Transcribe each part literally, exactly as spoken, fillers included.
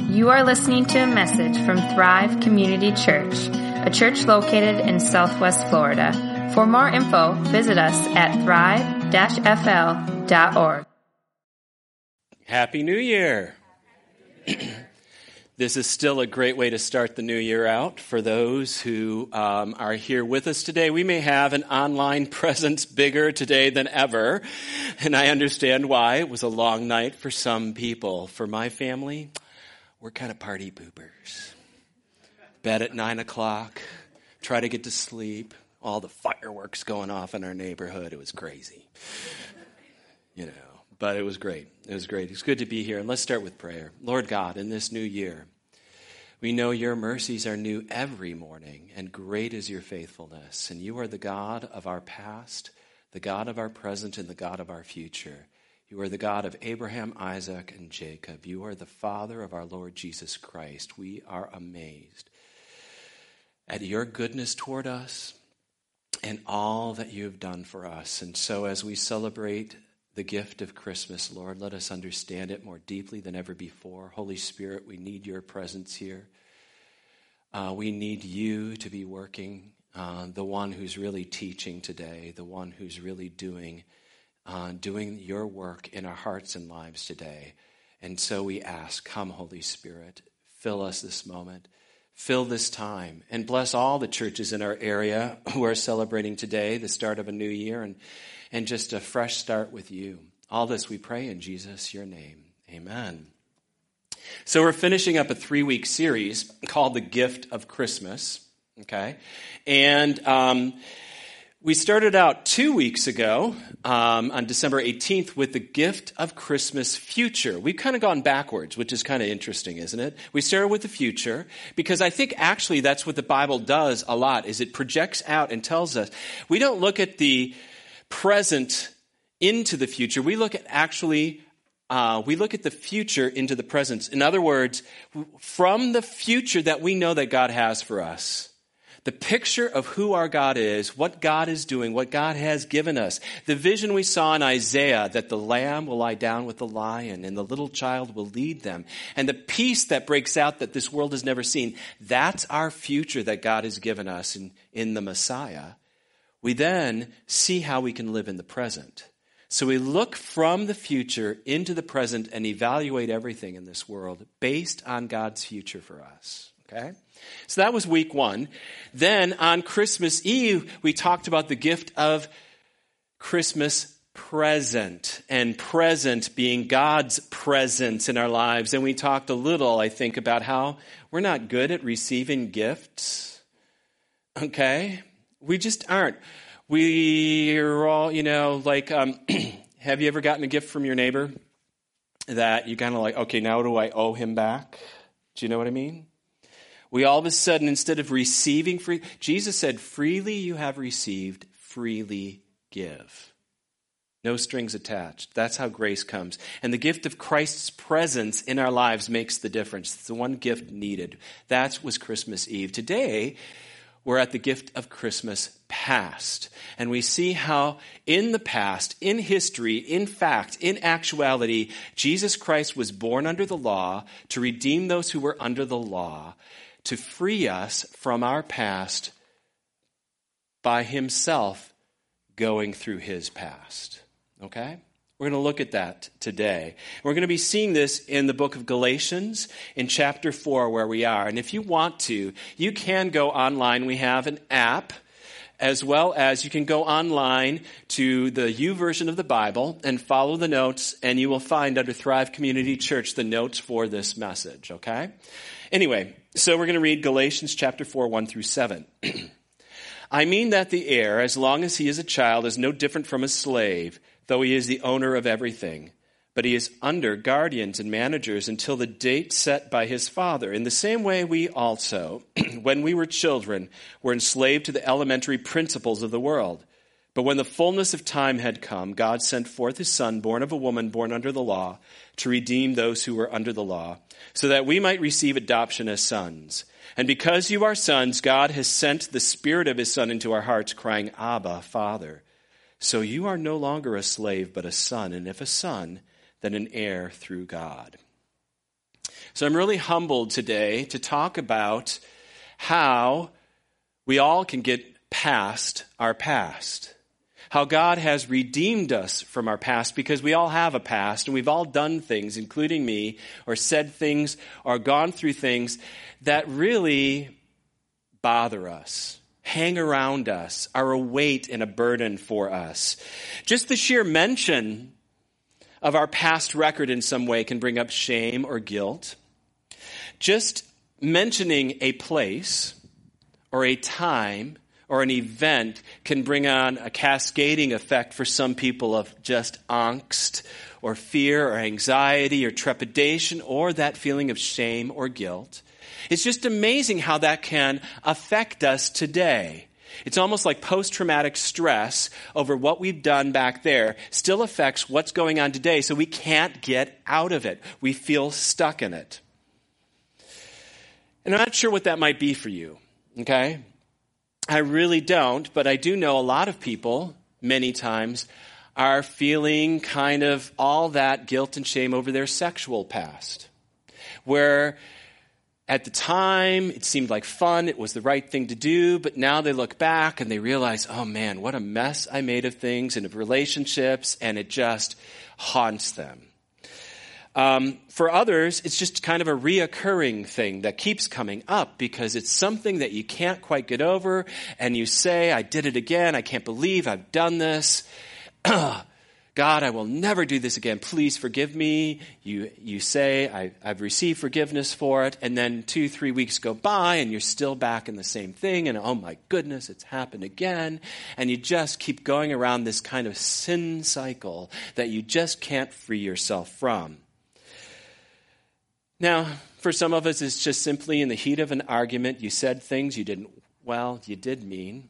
You are listening to a message from Thrive Community Church, a church located in Southwest Florida. For more info, visit us at thrive dash f l dot org. Happy New Year! This is still a great way to start the new year out. For those who um, are here with us today, we may have an online presence bigger today than ever, and I understand why. It was a long night for some people. For my family, we're kind of party poopers. Bed at nine o'clock, try to get to sleep, all the fireworks going off in our neighborhood. It was crazy, you know. But it was great. It was great. It's good to be here. And let's start with prayer. Lord God, in this new year, we know your mercies are new every morning, and great is your faithfulness. And you are the God of our past, the God of our present, and the God of our future. You are the God of Abraham, Isaac, and Jacob. You are the Father of our Lord Jesus Christ. We are amazed at your goodness toward us and all that you have done for us. And so as we celebrate the gift of Christmas, Lord, let us understand it more deeply than ever before. Holy Spirit, we need your presence here. Uh, we need you to be working, uh, the one who's really teaching today, the one who's really doing, uh, doing your work in our hearts and lives today. And so we ask, come, Holy Spirit, fill us this moment, fill this time, and bless all the churches in our area who are celebrating today, the start of a new year, and and just a fresh start with you. All this we pray in Jesus, your name. Amen. So we're finishing up a three-week series called The Gift of Christmas, okay? And um, we started out two weeks ago um, on December eighteenth with The Gift of Christmas Future. We've kind of gone backwards, which is kind of interesting, isn't it? We started with the future because I think actually that's what the Bible does a lot, is it projects out and tells us. We don't look at the present into the future. We look at actually, uh, we look at the future into the present. In other words, from the future that we know that God has for us, the picture of who our God is, what God is doing, what God has given us, the vision we saw in Isaiah that the lamb will lie down with the lion and the little child will lead them, and the peace that breaks out that this world has never seen, that's our future that God has given us in, in the Messiah. We then see how we can live in the present. So we look from the future into the present and evaluate everything in this world based on God's future for us. Okay? So that was week one. Then on Christmas Eve, we talked about the gift of Christmas present, and present being God's presence in our lives. And we talked a little, I think, about how we're not good at receiving gifts. Okay? We just aren't. We're all, you know, like, um, have you ever gotten a gift from your neighbor that you kind of like, okay, now do I owe him back? Do you know what I mean? We all of a sudden, instead of receiving free, Jesus said, freely you have received, freely give. No strings attached. That's how grace comes. And the gift of Christ's presence in our lives makes the difference. It's the one gift needed. That was Christmas Eve. Today, we're at the gift of Christmas past. And we see how in the past, in history, in fact, in actuality, Jesus Christ was born under the law to redeem those who were under the law, to free us from our past by himself going through his past. Okay? We're going to look at that today. We're going to be seeing this in the book of Galatians in chapter four where we are. And if you want to, you can go online. We have an app, as well as you can go online to the U version of the Bible and follow the notes, and you will find under Thrive Community Church the notes for this message, okay? Anyway, so we're going to read Galatians chapter four, one through seven. I mean that the heir, as long as he is a child, is no different from a slave, though he is the owner of everything. But he is under guardians and managers until the date set by his father. In the same way, we also, when we were children, were enslaved to the elementary principles of the world. But when the fullness of time had come, God sent forth his Son, born of a woman, born under the law, to redeem those who were under the law, so that we might receive adoption as sons. And because you are sons, God has sent the Spirit of his Son into our hearts, crying, Abba, Father. So you are no longer a slave, but a son, and if a son, then an heir through God. So I'm really humbled today to talk about how we all can get past our past. How God has redeemed us from our past, because we all have a past and we've all done things, including me, or said things or gone through things that really bother us, hang around us, are a weight and a burden for us. Just the sheer mention of our past record in some way can bring up shame or guilt. Just mentioning a place or a time or an event can bring on a cascading effect for some people of just angst or fear or anxiety or trepidation or that feeling of shame or guilt. It's just amazing how that can affect us today. It's almost like post-traumatic stress over what we've done back there still affects what's going on today, so we can't get out of it. We feel stuck in it. And I'm not sure what that might be for you, okay? I really don't, but I do know a lot of people, many times, are feeling kind of all that guilt and shame over their sexual past, where at the time it seemed like fun, it was the right thing to do, but now they look back and they realize, oh man, what a mess I made of things and of relationships, and it just haunts them. Um, for others, it's just kind of a reoccurring thing that keeps coming up because it's something that you can't quite get over, and you say, I did it again, I can't believe I've done this. God, I will never do this again. Please forgive me. You you say, I, I've received forgiveness for it, and then two, three weeks go by, and you're still back in the same thing, and oh my goodness, it's happened again. And you just keep going around this kind of sin cycle that you just can't free yourself from. Now, for some of us, it's just simply in the heat of an argument, you said things you didn't, well, you did mean.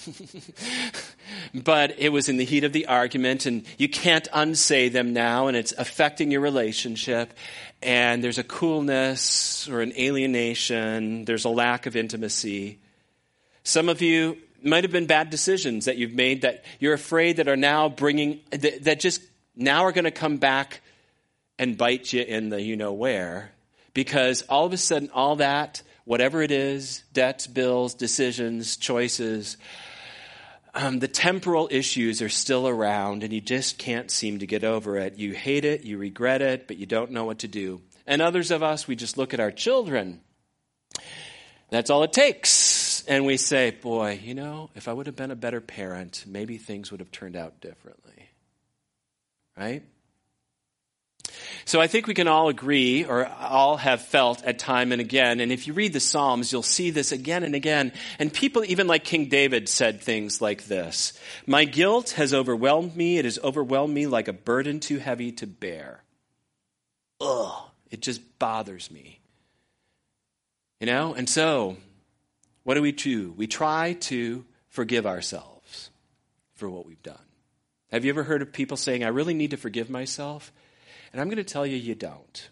But it was in the heat of the argument, and you can't unsay them now, and it's affecting your relationship, and there's a coolness or an alienation, there's a lack of intimacy. Some of you might have been bad decisions that you've made that you're afraid that are now bringing, that, that just now are going to come back and bite you in the you-know-where, because all of a sudden, all that, whatever it is, debts, bills, decisions, choices, um, the temporal issues are still around, and you just can't seem to get over it. You hate it, you regret it, but you don't know what to do. And others of us, we just look at our children. That's all it takes. And we say, boy, you know, if I would have been a better parent, maybe things would have turned out differently. Right? So I think we can all agree, or all have felt at time and again, and if you read the Psalms, you'll see this again and again. And people, even like King David, said things like this: my guilt has overwhelmed me. It has overwhelmed me like a burden too heavy to bear. Ugh, it just bothers me. You know, and so what do we do? We try to forgive ourselves for what we've done. Have you ever heard of people saying, I really need to forgive myself? And I'm going to tell you, you don't.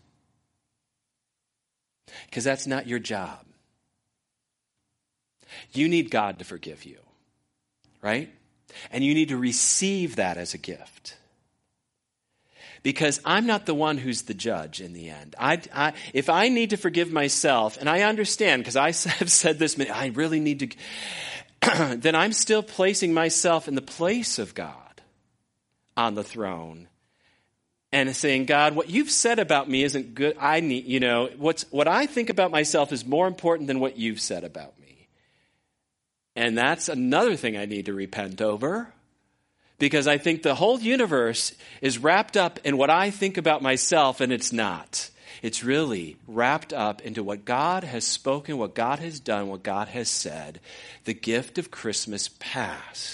Because that's not your job. You need God to forgive you, right? And you need to receive that as a gift. Because I'm not the one who's the judge in the end. I, I, if I need to forgive myself, and I understand, because I have said this, I really need to, then I'm still placing myself in the place of God on the throne. And saying, God, what you've said about me isn't good. I need, you know, what's what I think about myself is more important than what you've said about me. And that's another thing I need to repent over, because I think the whole universe is wrapped up in what I think about myself, and it's not. It's really wrapped up into what God has spoken, what God has done, what God has said, the gift of Christmas past.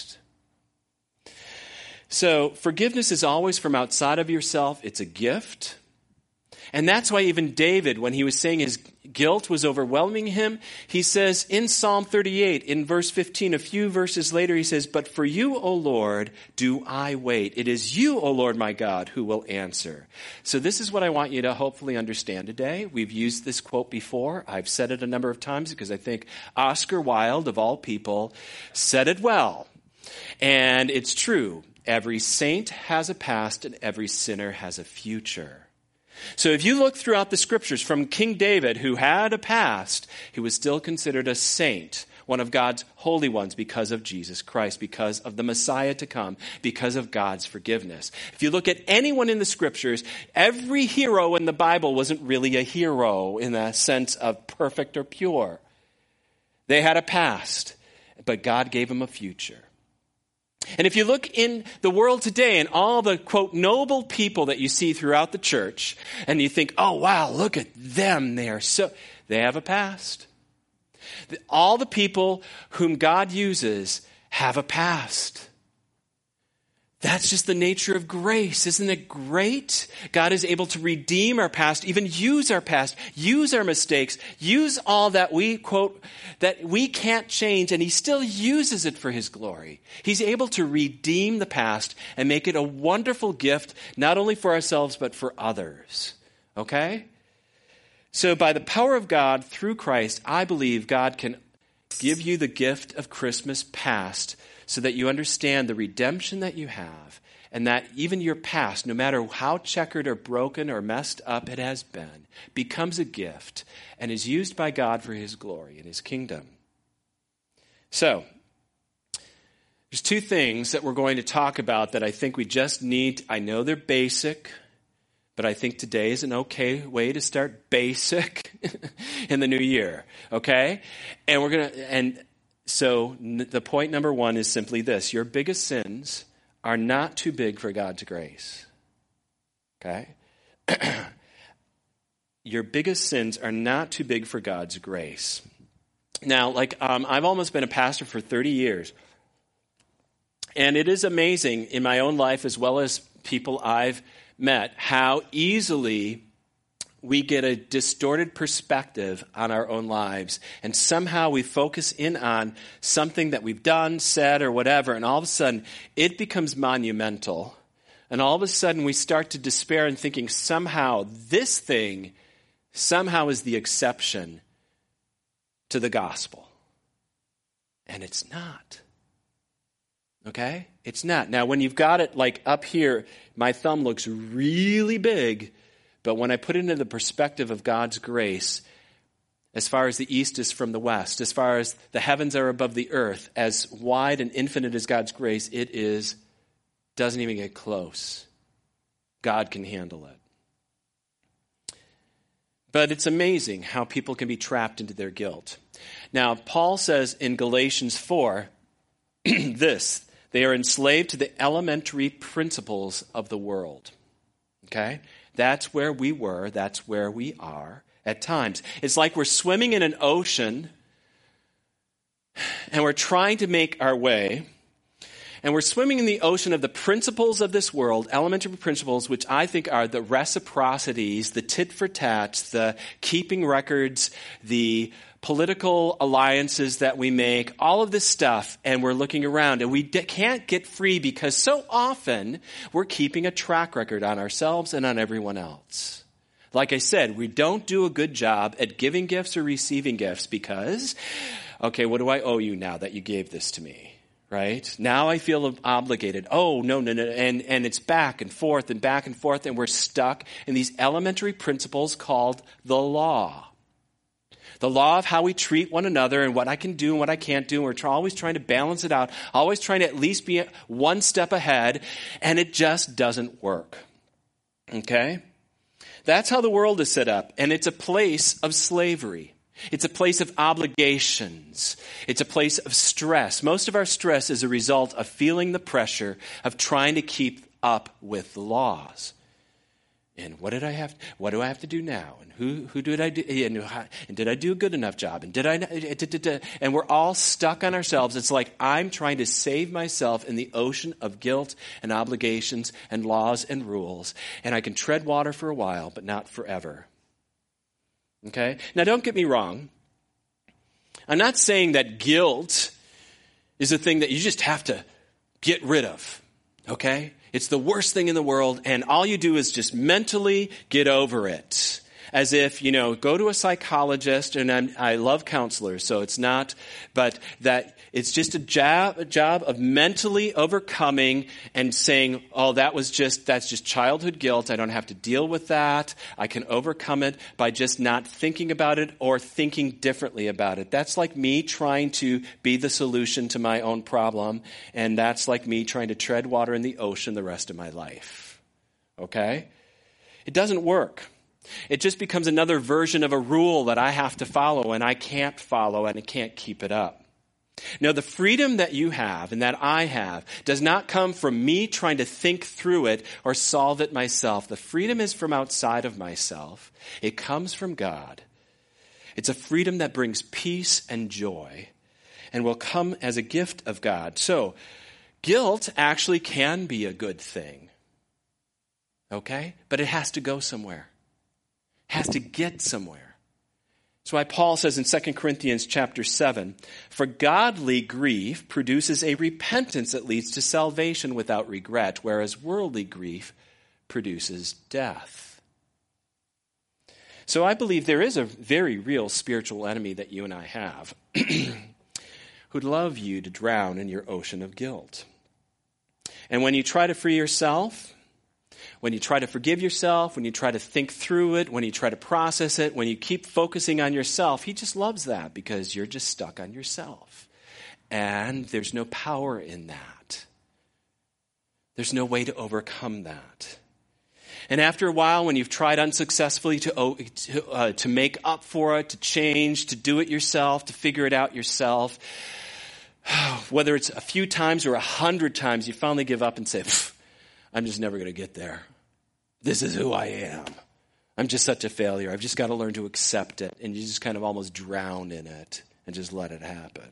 So forgiveness is always from outside of yourself. It's a gift. And that's why even David, when he was saying his guilt was overwhelming him, he says in Psalm thirty-eight, in verse fifteen, a few verses later, he says, but for you, O Lord, do I wait. It is you, O Lord, my God, who will answer. So this is what I want you to hopefully understand today. We've used this quote before. I've said it a number of times because I think Oscar Wilde, of all people, said it well. And it's true. Every saint has a past and every sinner has a future. So if you look throughout the scriptures, from King David, who had a past, he was still considered a saint, one of God's holy ones, because of Jesus Christ, because of the Messiah to come, because of God's forgiveness. If you look at anyone in the scriptures, every hero in the Bible wasn't really a hero in the sense of perfect or pure. They had a past, but God gave them a future. And if you look in the world today and all the, quote, noble people that you see throughout the church, and you think, oh, wow, look at them. They are so, they have a past. All the people whom God uses have a past. That's just the nature of grace. Isn't it great? God is able to redeem our past, even use our past, use our mistakes, use all that we, quote, that we can't change, and he still uses it for his glory. He's able to redeem the past and make it a wonderful gift, not only for ourselves, but for others. Okay? So by the power of God through Christ, I believe God can give you the gift of Christmas past, so that you understand the redemption that you have, and that even your past, no matter how checkered or broken or messed up it has been, becomes a gift and is used by God for his glory and his kingdom. So, there's two things that we're going to talk about that I think we just need. I know they're basic, but I think today is an okay way to start basic in the new year, okay? And we're going to, and So the point number one is simply this. Your biggest sins are not too big for God's grace. Okay? Your biggest sins are not too big for God's grace. Now, like, um, I've almost been a pastor for thirty years. And it is amazing in my own life, as well as people I've met, how easily we get a distorted perspective on our own lives, and somehow we focus in on something that we've done, said, or whatever, and all of a sudden it becomes monumental, and all of a sudden we start to despair and thinking somehow this thing somehow is the exception to the gospel. And it's not. Okay? It's not. Now, when you've got it like up here, my thumb looks really big. But when I put it into the perspective of God's grace, as far as the east is from the west, as far as the heavens are above the earth, as wide and infinite as God's grace, it is, doesn't even get close. God can handle it. But it's amazing how people can be trapped into their guilt. Now, Paul says in Galatians four, this, they are enslaved to the elementary principles of the world. Okay? That's where we were. That's where we are at times. It's like we're swimming in an ocean and we're trying to make our way. And we're swimming in the ocean of the principles of this world, elementary principles, which I think are the reciprocities, the tit for tats, the keeping records, the political alliances that we make, all of this stuff, and we're looking around, and we de- can't get free because so often we're keeping a track record on ourselves and on everyone else. Like I said, we don't do a good job at giving gifts or receiving gifts because, okay, what do I owe you now that you gave this to me? Right? Now I feel obligated. Oh, no, no, no. And, and it's back and forth and back and forth, and we're stuck in these elementary principles called the law. The law of how we treat one another and what I can do and what I can't do. And we're try, always trying to balance it out, always trying to at least be one step ahead, and it just doesn't work. Okay? That's how the world is set up, and it's a place of slavery. It's a place of obligations. It's a place of stress. Most of our stress is a result of feeling the pressure of trying to keep up with the laws. And what did I have? What do I have to do now? And who who did I do? And, and did I do a good enough job? And did I? And we're all stuck on ourselves. It's like I'm trying to save myself in the ocean of guilt and obligations and laws and rules. And I can tread water for a while, but not forever. Okay? Now, don't get me wrong. I'm not saying that guilt is a thing that you just have to get rid of. Okay? It's the worst thing in the world, and all you do is just mentally get over it. as if, you know, go to a psychologist, and I'm, I love counselors, so it's not, but that it's just a job, a job of mentally overcoming and saying, oh, that was just, that's just childhood guilt. I don't have to deal with that. I can overcome it by just not thinking about it or thinking differently about it. That's like me trying to be the solution to my own problem, and that's like me trying to tread water in the ocean the rest of my life. Okay? It doesn't work. It just becomes another version of a rule that I have to follow, and I can't follow, and I can't keep it up. Now, the freedom that you have and that I have does not come from me trying to think through it or solve it myself. The freedom is from outside of myself. It comes from God. It's a freedom that brings peace and joy and will come as a gift of God. So, guilt actually can be a good thing. Okay? But it has to go somewhere. It has to get somewhere. That's why Paul says in Second Corinthians chapter seven, for godly grief produces a repentance that leads to salvation without regret, whereas worldly grief produces death. So I believe there is a very real spiritual enemy that you and I have who'd love you to drown in your ocean of guilt. And when you try to free yourself, when you try to forgive yourself, when you try to think through it, when you try to process it, when you keep focusing on yourself, he just loves that because you're just stuck on yourself. And there's no power in that. There's no way to overcome that. And after a while, when you've tried unsuccessfully to, to, uh, to make up for it, to change, to do it yourself, to figure it out yourself, whether it's a few times or a hundred times, you finally give up and say, I'm just never going to get there. This is who I am. I'm just such a failure. I've just got to learn to accept it. And you just kind of almost drown in it and just let it happen.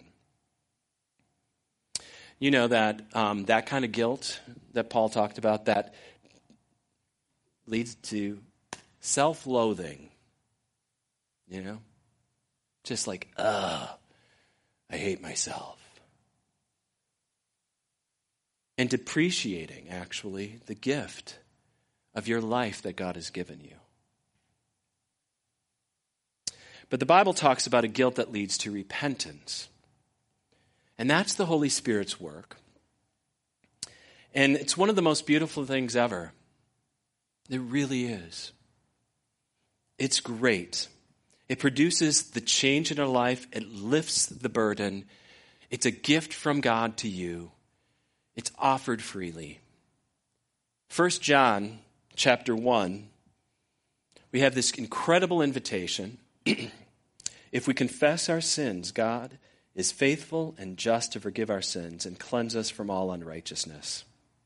You know that um, that kind of guilt that Paul talked about, that leads to self-loathing. You know? Just like, ugh, I hate myself. And depreciating, actually, the gift of your life that God has given you. But the Bible talks about a guilt that leads to repentance. And that's the Holy Spirit's work. And it's one of the most beautiful things ever. It really is. It's great. It produces the change in our life. It lifts the burden. It's a gift from God to you. It's offered freely. First John chapter one, we have this incredible invitation. If we confess our sins, God is faithful and just to forgive our sins and cleanse us from all unrighteousness.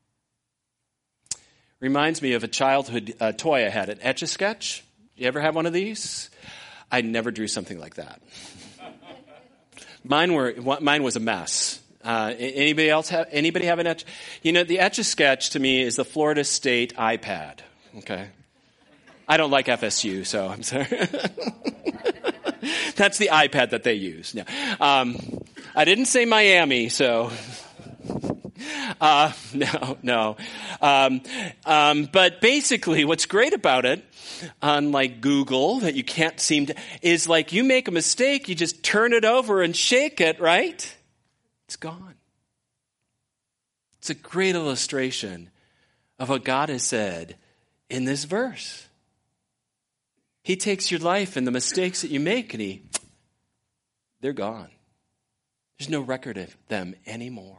Reminds me of a childhood uh, toy I had, an Etch-a-Sketch. You ever have one of these? I never drew something like that. Mine were mine was a mess. Uh, anybody else have, anybody have an etch? You know, the Etch-a-Sketch to me is the Florida State iPad. Okay. I don't like F S U, so I'm sorry. That's the iPad that they use. No. Um, I didn't say Miami, so. Uh, no, no. Um, um, but basically, what's great about it, unlike Google, that you can't seem to, is like you make a mistake, you just turn it over and shake it, right? It's gone. It's a great illustration of what God has said in this verse. He takes your life and the mistakes that you make and he, they're gone. There's no record of them anymore.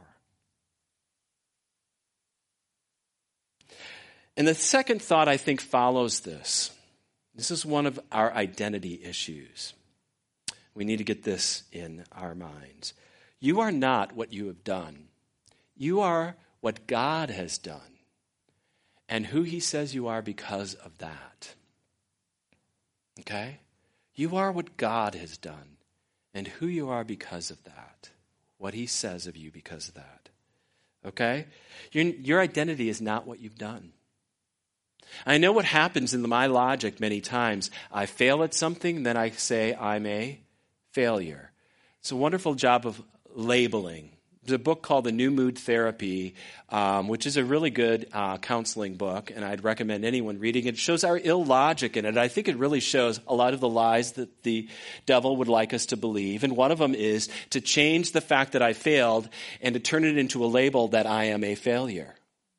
And the second thought I think follows this. This is one of our identity issues. We need to get this in our minds. You are not what you have done. You are what God has done and who he says you are because of that. Okay? You are what God has done and who you are because of that. What he says of you because of that. Okay? Your, your identity is not what you've done. I know what happens in my logic many times. I fail at something, then I say I'm a failure. It's a wonderful job of labeling There's a book called The New Mood Therapy, um, which is a really good uh, counseling book, and I'd recommend anyone reading it. It shows our illogic in it. I think it really shows a lot of the lies that the devil would like us to believe, and one of them is to change the fact that I failed and to turn it into a label that I am a failure.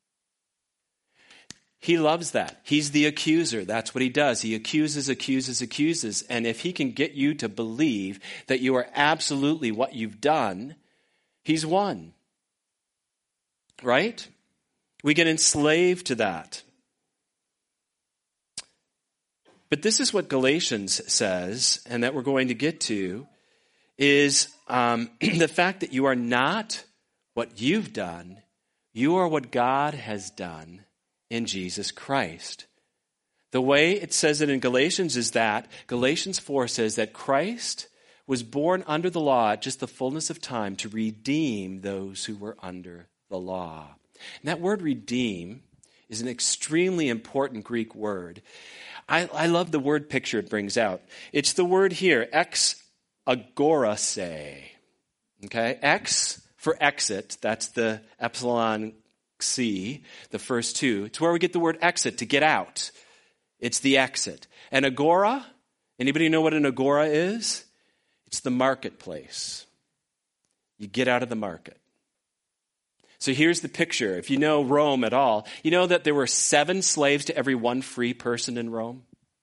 He loves that. He's the accuser. That's what he does. He accuses, accuses, accuses, and if he can get you to believe that you are absolutely what you've done, he's won, right? We get enslaved to that. But this is what Galatians says, and that we're going to get to, is um, the fact that you are not what you've done. You are what God has done in Jesus Christ. The way it says it in Galatians is that Galatians four says that Christ was born under the law at just the fullness of time to redeem those who were under the law. And that word redeem is an extremely important Greek word. I, I love the word picture it brings out. It's the word here, ex agorase. Okay, ex for exit, that's the epsilon C, the first two. It's where we get the word exit, to get out. It's the exit. And agora, anybody know what an agora is? It's the marketplace. You get out of the market. So here's the picture. If you know Rome at all, you know that there were seven slaves to every one free person in Rome?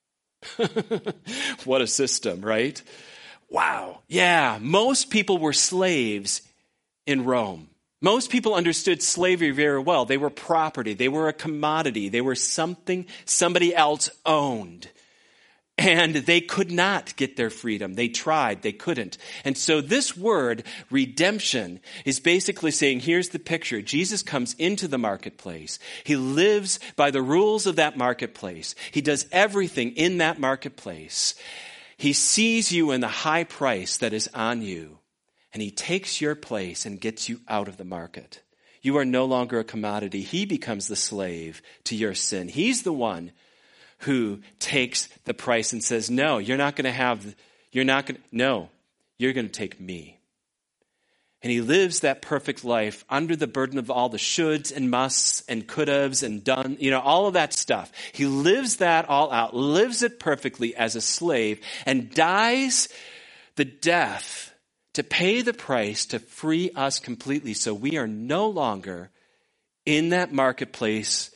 What a system, right? Wow. Yeah, most people were slaves in Rome. Most people understood slavery very well. They were property. They were a commodity. They were something somebody else owned. And they could not get their freedom. They tried. They couldn't. And so this word, redemption, is basically saying, here's the picture. Jesus comes into the marketplace. He lives by the rules of that marketplace. He does everything in that marketplace. He sees you in the high price that is on you. And he takes your place and gets you out of the market. You are no longer a commodity. He becomes the slave to your sin. He's the one who takes the price and says, no, you're not going to have, you're not going to, no, you're going to take me. And he lives that perfect life under the burden of all the shoulds and musts and could-haves and done, you know, all of that stuff. He lives that all out, lives it perfectly as a slave, and dies the death to pay the price to free us completely, so we are no longer in that marketplace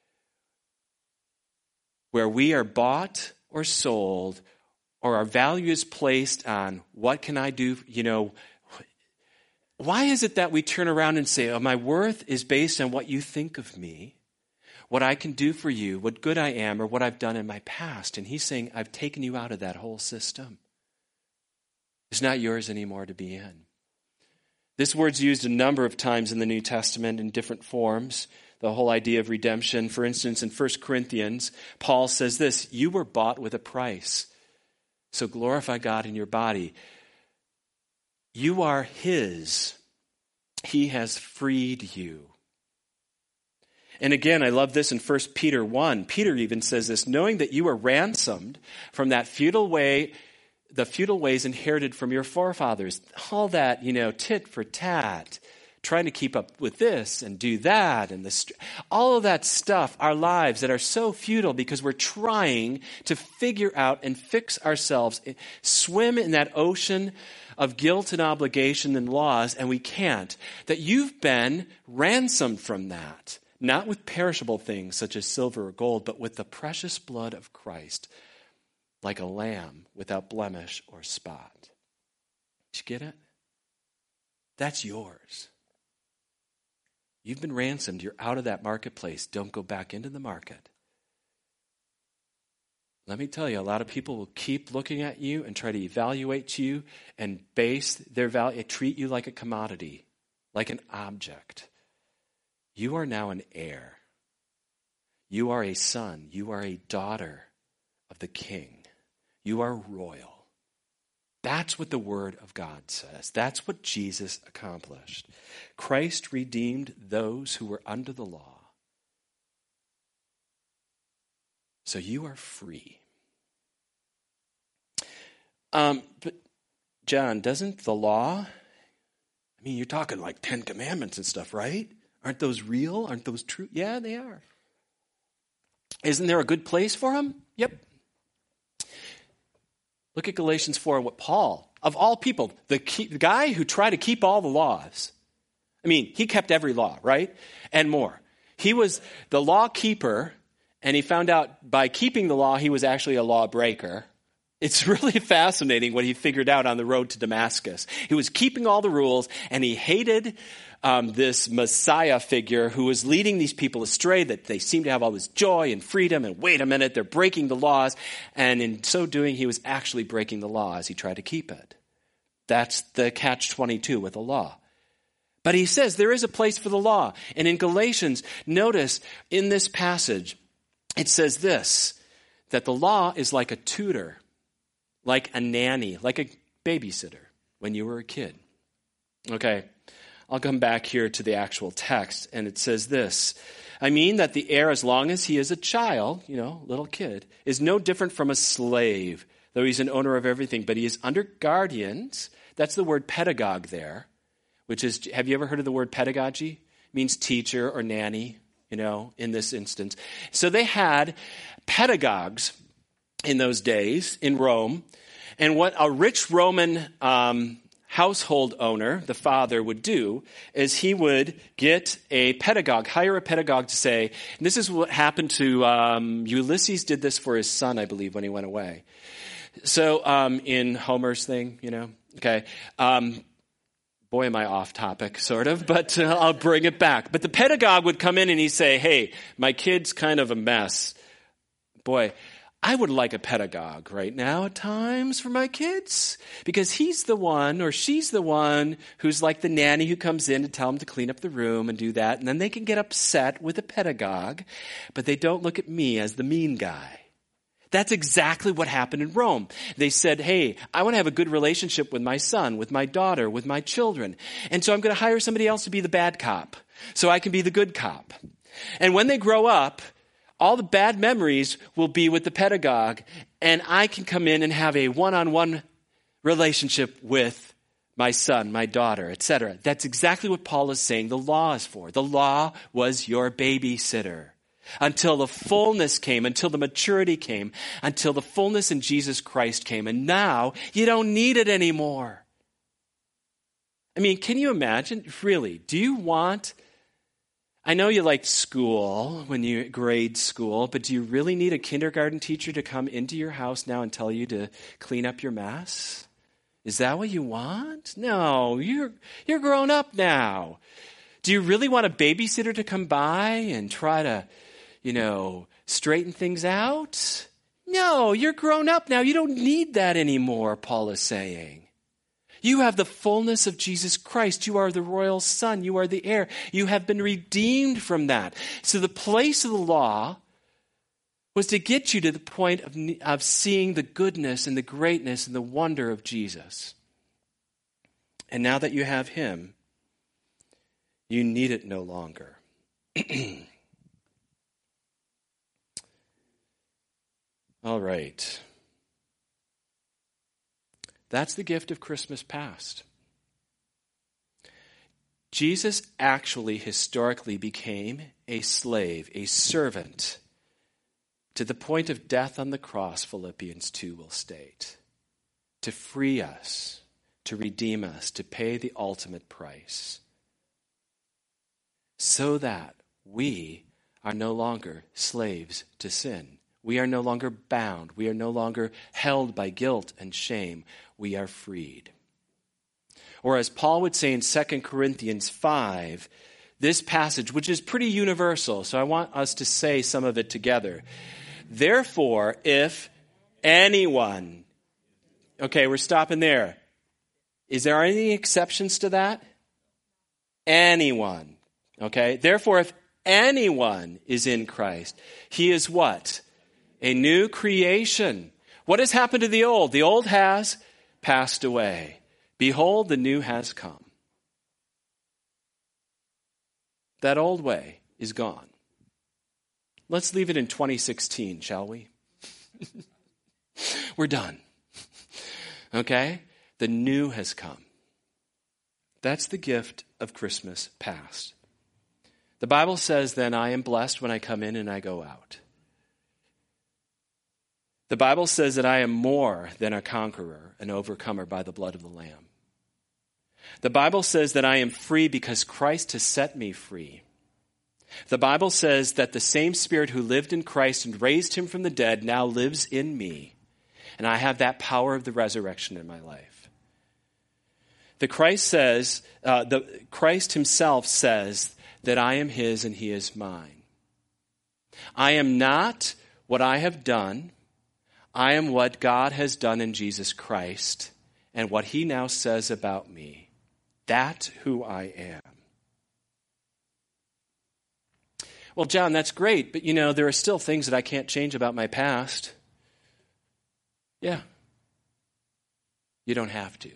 where we are bought or sold, or our value is placed on what can I do, you know. Why is it that we turn around and say, oh, my worth is based on what you think of me, what I can do for you, what good I am, or what I've done in my past? And he's saying, I've taken you out of that whole system. It's not yours anymore to be in. This word's used a number of times in the New Testament in different forms. The whole idea of redemption. For instance, in First Corinthians, Paul says this, you were bought with a price. So glorify God in your body. You are his. He has freed you. And again, I love this in First Peter one. Peter even says this, knowing that you were ransomed from that futile way, the futile ways inherited from your forefathers. All that, you know, tit for tat, trying to keep up with this and do that, and this, all of that stuff, our lives that are so futile because we're trying to figure out and fix ourselves, swim in that ocean of guilt and obligation and laws, and we can't. That you've been ransomed from that, not with perishable things such as silver or gold, but with the precious blood of Christ, like a lamb without blemish or spot. Did you get it? That's yours. You've been ransomed. You're out of that marketplace. Don't go back into the market. Let me tell you, a lot of people will keep looking at you and try to evaluate you and base their value, treat you like a commodity, like an object. You are now an heir. You are a son. You are a daughter of the King. You are royal. That's what the Word of God says. That's what Jesus accomplished. Christ redeemed those who were under the law. So you are free. Um, but John, doesn't the law I mean, you're talking like Ten Commandments and stuff, right? Aren't those real? Aren't those true? Yeah, they are. Isn't there a good place for them? Yep. Look at Galatians four, what Paul, of all people, the, key, the guy who tried to keep all the laws. I mean, he kept every law, right? And more. He was the law keeper, and he found out by keeping the law, he was actually a lawbreaker. It's really fascinating what he figured out on the road to Damascus. He was keeping all the rules, and he hated um, this Messiah figure who was leading these people astray, that they seemed to have all this joy and freedom, and wait a minute, they're breaking the laws. And in so doing, he was actually breaking the law as he tried to keep it. That's the catch twenty-two with the law. But he says there is a place for the law. And in Galatians, notice in this passage, it says this, that the law is like a tutor, like a nanny, like a babysitter when you were a kid. Okay, I'll come back here to the actual text, and it says this. I mean that the heir, as long as he is a child, you know, little kid, is no different from a slave, though he's an owner of everything, but he is under guardians. That's the word pedagogue there, which is, have you ever heard of the word pedagogy? It means teacher or nanny, you know, in this instance. So they had pedagogues in those days in Rome. And what a rich Roman um, household owner, the father, would do is he would get a pedagogue, hire a pedagogue to say, and this is what happened to um, Ulysses did this for his son, I believe, when he went away. So um, in Homer's thing, you know, okay, um, boy, am I off topic, sort of, but uh, I'll bring it back. But the pedagogue would come in and he'd say, hey, my kid's kind of a mess. Boy, I would like a pedagogue right now at times for my kids, because he's the one or she's the one who's like the nanny who comes in to tell them to clean up the room and do that. And then they can get upset with the pedagogue, but they don't look at me as the mean guy. That's exactly what happened in Rome. They said, hey, I want to have a good relationship with my son, with my daughter, with my children. And so I'm going to hire somebody else to be the bad cop so I can be the good cop. And when they grow up, all the bad memories will be with the pedagogue, and I can come in and have a one-on-one relationship with my son, my daughter, et cetera. That's exactly what Paul is saying the law is for. The law was your babysitter until the fullness came, until the maturity came, until the fullness in Jesus Christ came. And now you don't need it anymore. I mean, can you imagine? Really, do you want... I know you liked school when you grade school, but do you really need a kindergarten teacher to come into your house now and tell you to clean up your mess? Is that what you want? No, you're you're grown up now. Do you really want a babysitter to come by and try to, you know, straighten things out? No, you're grown up now. You don't need that anymore, Paul is saying. You have the fullness of Jesus Christ. You are the royal son. You are the heir. You have been redeemed from that. So the place of the law was to get you to the point of, of seeing the goodness and the greatness and the wonder of Jesus. And now that you have him, you need it no longer. All right. That's the gift of Christmas past. Jesus actually historically became a slave, a servant, to the point of death on the cross, Philippians two will state, to free us, to redeem us, to pay the ultimate price, so that we are no longer slaves to sin. We are no longer bound. We are no longer held by guilt and shame. We are freed. Or as Paul would say in Second Corinthians five, this passage, which is pretty universal, so I want us to say some of it together. Therefore, if anyone, okay, we're stopping there. Is there any exceptions to that? Anyone, okay? Therefore, if anyone is in Christ, he is what? A new creation. What has happened to the old? The old has passed away. Behold, the new has come. That old way is gone. Let's leave it in twenty sixteen, shall we? We're done. Okay? The new has come. That's the gift of Christmas past. The Bible says, then I am blessed when I come in and I go out. The Bible says that I am more than a conqueror, an overcomer by the blood of the Lamb. The Bible says that I am free because Christ has set me free. The Bible says that the same Spirit who lived in Christ and raised him from the dead now lives in me. And I have that power of the resurrection in my life. The Christ says, uh, the Christ himself says that I am his and he is mine. I am not what I have done. I am what God has done in Jesus Christ and what he now says about me. That's who I am. Well, John, that's great, but you know, there are still things that I can't change about my past. Yeah. You don't have to.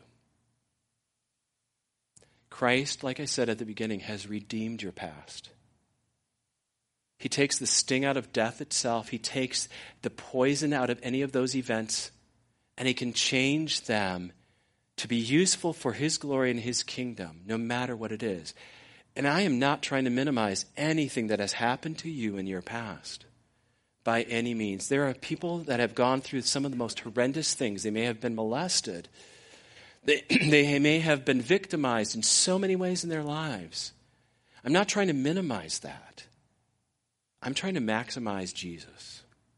Christ, like I said at the beginning, has redeemed your past. He takes the sting out of death itself. He takes the poison out of any of those events, and he can change them to be useful for his glory and his kingdom, no matter what it is. And I am not trying to minimize anything that has happened to you in your past by any means. There are people that have gone through some of the most horrendous things. They may have been molested. They, they may have been victimized in so many ways in their lives. I'm not trying to minimize that. I'm trying to maximize Jesus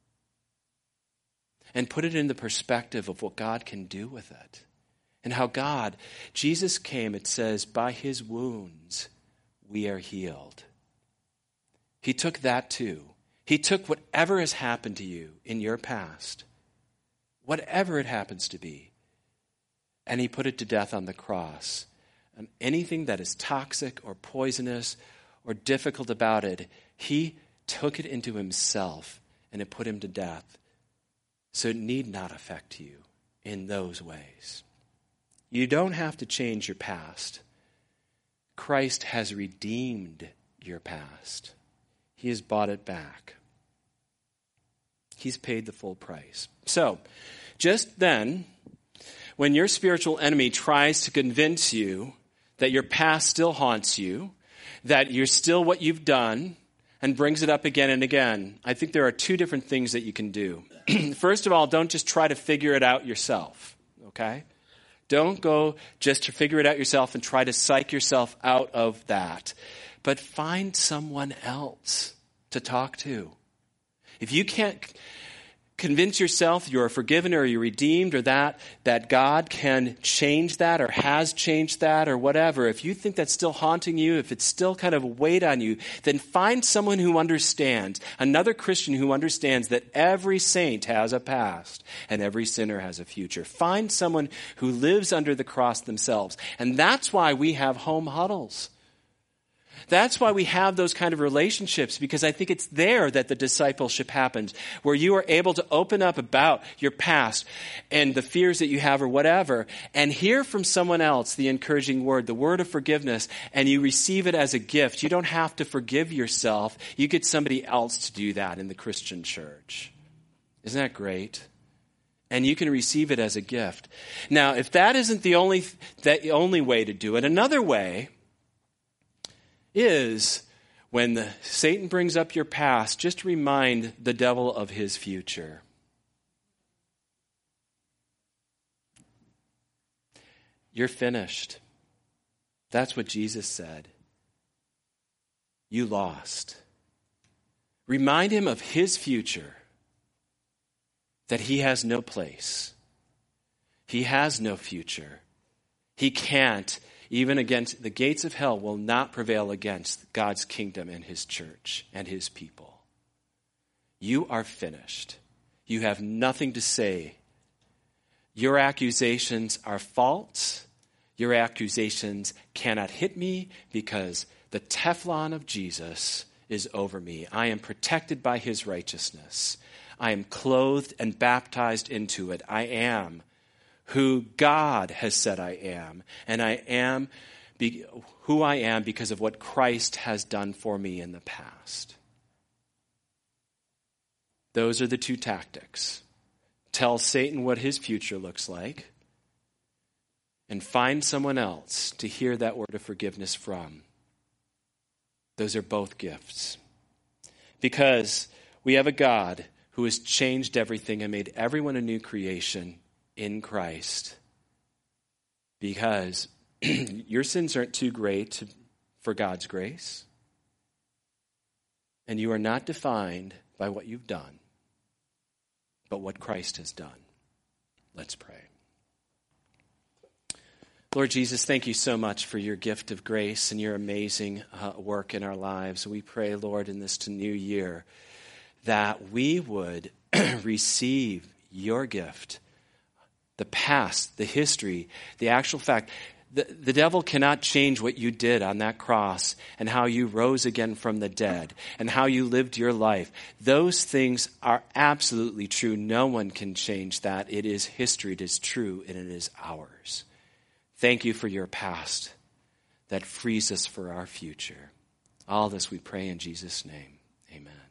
and put it in the perspective of what God can do with it. And how God, Jesus came, it says, by his wounds we are healed. He took that too. He took whatever has happened to you in your past, whatever it happens to be, and he put it to death on the cross. And anything that is toxic or poisonous or difficult about it, he took it into himself and it put him to death. So it need not affect you in those ways. You don't have to change your past. Christ has redeemed your past. He has bought it back. He's paid the full price. So, just then, when your spiritual enemy tries to convince you that your past still haunts you, that you're still what you've done, and brings it up again and again, I think there are two different things that you can do. First of all, don't just try to figure it out yourself, okay? Don't go just to figure it out yourself and try to psych yourself out of that. But find someone else to talk to. If you can't convince yourself you're forgiven or you're redeemed or that, that God can change that or has changed that or whatever, if you think that's still haunting you, if it's still kind of a weight on you, then find someone who understands, another Christian who understands that every saint has a past and every sinner has a future. Find someone who lives under the cross themselves. And that's why we have home huddles. That's why we have those kind of relationships, because I think it's there that the discipleship happens, where you are able to open up about your past and the fears that you have or whatever, and hear from someone else the encouraging word, the word of forgiveness, and you receive it as a gift. You don't have to forgive yourself. You get somebody else to do that in the Christian church. Isn't that great? And you can receive it as a gift. Now, if that isn't the only, the only way to do it, another way is when the, Satan brings up your past, just remind the devil of his future. You're finished. That's what Jesus said. You lost. Remind him of his future, that he has no place. He has no future. He can't. Even against the gates of hell will not prevail against God's kingdom and his church and his people. You are finished. You have nothing to say. Your accusations are false. Your accusations cannot hit me because the Teflon of Jesus is over me. I am protected by his righteousness. I am clothed and baptized into it. I am who God has said I am, and I am be, who I am because of what Christ has done for me in the past. Those are the two tactics. Tell Satan what his future looks like, and find someone else to hear that word of forgiveness from. Those are both gifts. Because we have a God who has changed everything and made everyone a new creation in Christ. Because your sins aren't too great for God's grace. And you are not defined by what you've done, but what Christ has done. Let's pray. Lord Jesus, thank you so much for your gift of grace and your amazing uh, work in our lives. We pray, Lord, in this new year, that we would receive your gift, the past, the history, the actual fact. The, the devil cannot change what you did on that cross and how you rose again from the dead and how you lived your life. Those things are absolutely true. No one can change that. It is history. It is true, and it is ours. Thank you for your past that frees us for our future. All this we pray in Jesus' name. Amen.